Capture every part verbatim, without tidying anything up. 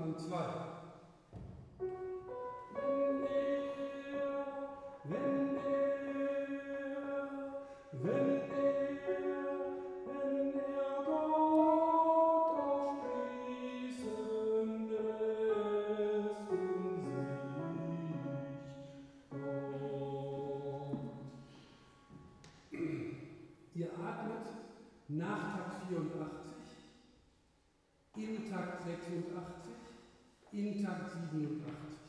Sopran zwei. Wenn er, wenn er, wenn er, wenn er Gott aufsprießen lässt und sich Gott. Ihr atmet nach Takt vierundachtzig, im Takt sechsundachtzig, in Takt siebenundachtzig.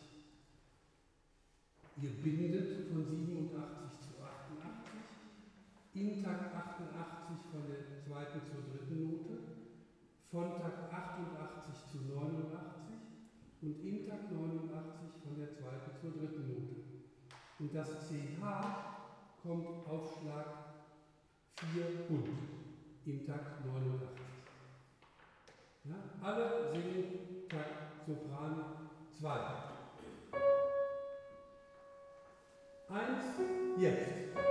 Ihr bindet von siebenundachtzig zu achtundachtzig, in Takt achtundachtzig von der zweiten zur dritten Note, von Takt achtundachtzig zu neunundachtzig und in Takt neunundachtzig von der zweiten zur dritten Note. Und das C H kommt auf Schlag vier und im Takt neunundachtzig. Ja, alle singen Takt Sopran zwei. Eins, jetzt.